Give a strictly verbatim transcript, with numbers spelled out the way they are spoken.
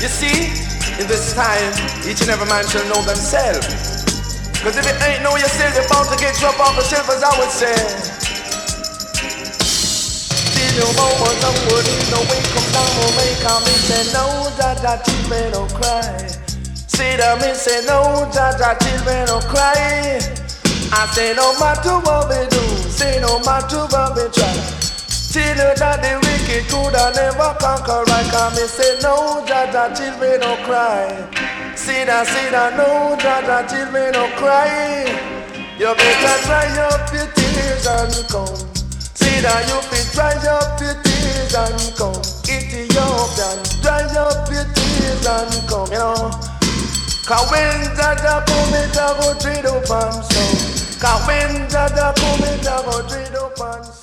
You see, in this time, each and every man shall know themselves. Cause if it ain't know yourself, you're bound to get dropped off the shelf, as I would say. Did you know what the wood is? No way come down, no way come in. Say no, Jaja, children don't cry. See them in, say no, Jaja, children don't cry. I say no matter what we do, say no matter what we try. Till you that the wicked could have never conquer right. Come and say no, Jaja, children don't cry. See that, see that, no, Jaja, children don't cry. You better dry up your tears and come. See that you fit dry up your tears and come. Ethiopian, dry up your tears and come, you know. Cause when Jaja come it, I go trade up and so. Cause when Jaja come it, I go trade up and so.